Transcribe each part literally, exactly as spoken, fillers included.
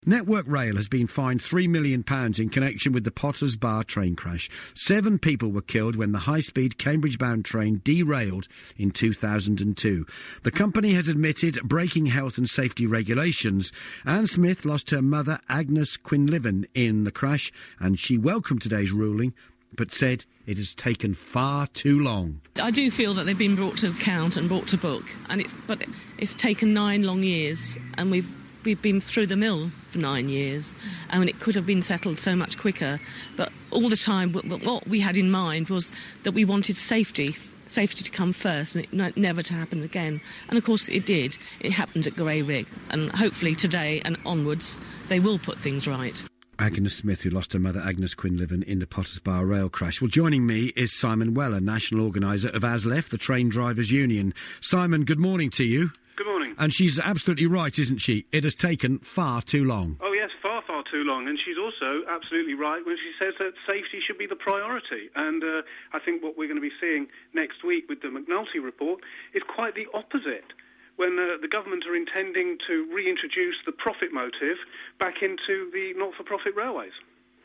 Network Rail has been fined three million pounds in connection with the Potters Bar train crash. Seven people were killed when the high-speed Cambridge-bound train derailed in two thousand two. The company has admitted breaking health and safety regulations. Anne Smith lost her mother, Agnes Quinlivan, in the crash, and she welcomed today's ruling, but said it has taken far too long. I do feel that they've been brought to account and brought to book, and it's but it's taken nine long years, and we've we've been through the mill for nine years, and it could have been settled so much quicker. But all the time, what we had in mind was that we wanted safety, safety to come first, and it never to happen again. And of course, it did. It happened at Grey Rig, and hopefully today and onwards, they will put things right. Agnes Smith, who lost her mother, Agnes Quinlivan, in the Potters Bar rail crash. Well, joining me is Simon Weller, national organiser of ASLEF, the Train Drivers Union. Simon, good morning to you. Good morning. And she's absolutely right, isn't she? It has taken far too long. Oh, yes, far, far too long. And she's also absolutely right when she says that safety should be the priority. And uh, I think what we're going to be seeing next week with the McNulty report is quite the opposite, when uh, the government are intending to reintroduce the profit motive back into the not-for-profit railways.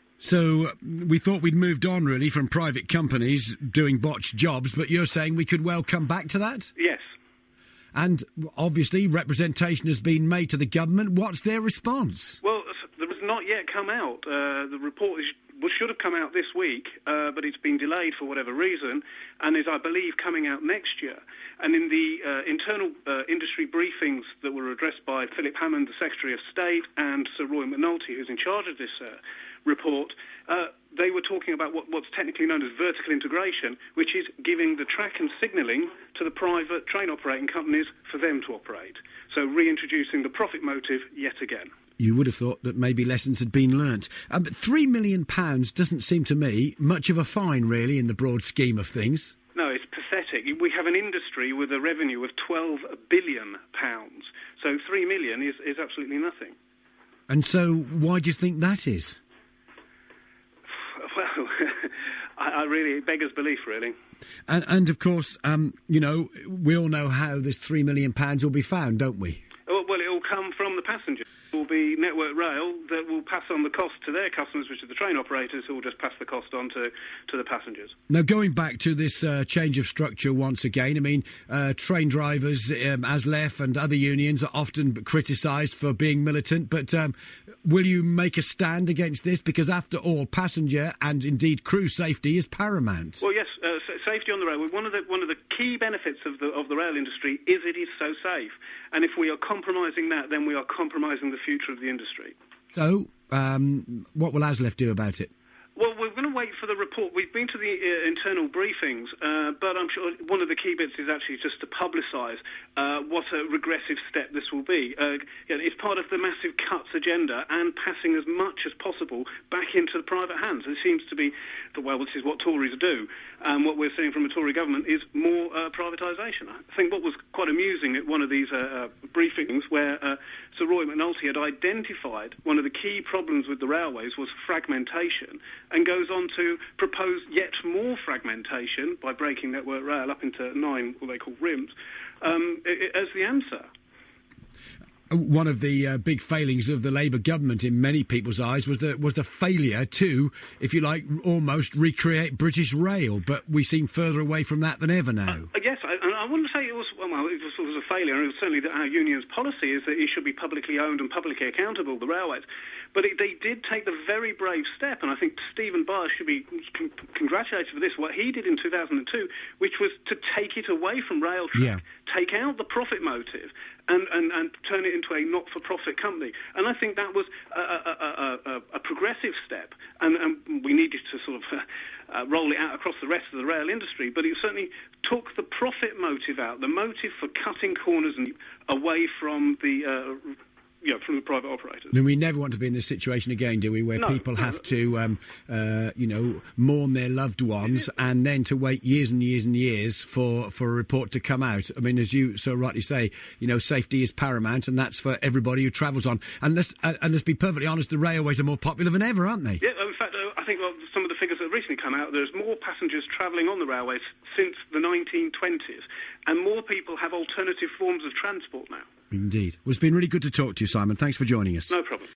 So we thought we'd moved on, really, from private companies doing botched jobs, but you're saying we could well come back to that? Yes. And obviously representation has been made to the government. What's their response? Well, there has not yet come out. Uh, the report is, well, should have come out this week, uh, but it's been delayed for whatever reason, and is, I believe, coming out next year. And in the uh, internal uh, industry briefings that were addressed by Philip Hammond, the Secretary of State, and Sir Roy McNulty, who's in charge of this uh, report, uh, they were talking about what, what's technically known as vertical integration, which is giving the track and signalling to the private train operating companies for them to operate. So reintroducing the profit motive yet again. You would have thought that maybe lessons had been learnt. Um, but three million pounds doesn't seem to me much of a fine, really, in the broad scheme of things. No, it's pathetic. We have an industry with a revenue of twelve billion pounds. So three million is, is absolutely nothing. And so why do you think that is? Well, I, I really, it beggars belief, really. And, and of course, um, you know, we all know how this three million pounds will be found, don't we? Oh, well, it will come from the passengers. It will be Network Rail that will pass on the cost to their customers, which are the train operators, who will just pass the cost on to, to the passengers. Now, going back to this uh, change of structure once again, I mean, uh, train drivers, um, ASLEF and other unions are often criticised for being militant, but um, will you make a stand against this? Because after all, passenger and indeed crew safety is paramount. Well, yes, uh, safety on the rail. One of the one of the key benefits of the of the rail industry is it is so safe, and if we are compromising that, then we are compromising the future of the industry. So, um, what will ASLEF do about it? Well, we're going to wait for the report. We've been to the uh, internal briefings, uh, but I'm sure one of the key bits is actually just to publicise uh, what a regressive step this will be. Uh, you know, it's part of the massive cuts agenda and passing as much as possible back into the private hands. It seems to be, well, this is what Tories do. And what we're seeing from a Tory government is more uh, privatisation. I think what was quite amusing at one of these uh, uh, briefings where uh, Sir Roy McNulty had identified one of the key problems with the railways was fragmentation, and goes on to propose yet more fragmentation by breaking Network Rail up into nine, what they call rims, um, as the answer. One of the uh, big failings of the Labour government in many people's eyes was the, was the failure to, if you like, almost recreate British Rail, but we seem further away from that than ever now. Uh, yes, I, and I wouldn't say it was, well, it was, it was a failure. It was certainly that our union's policy is that it should be publicly owned and publicly accountable, the railways. But it, they did take the very brave step, and I think Stephen Barr should be con- congratulated for this, what he did in two thousand two, which was to take it away from Railtrack, yeah. take out the profit motive, and, and, and turn it into a not-for-profit company. And I think that was a, a, a, a, a progressive step, and, and we needed to sort of uh, uh, roll it out across the rest of the rail industry, but it certainly took the profit motive out, the motive for cutting corners and away from the... Uh, Yeah, from the private operators. And we never want to be in this situation again, do we, where no, people no. have to, um, uh, you know, mourn their loved ones and then to wait years and years and years for, for a report to come out. I mean, as you so rightly say, you know, safety is paramount, and that's for everybody who travels on. And let's, uh, and let's be perfectly honest, the railways are more popular than ever, aren't they? Yeah, in fact, I think well, some of the figures that have recently come out, there's more passengers travelling on the railways since the nineteen twenties, and more people have alternative forms of transport now. Indeed. Well, it's been really good to talk to you, Simon. Thanks for joining us. No problem.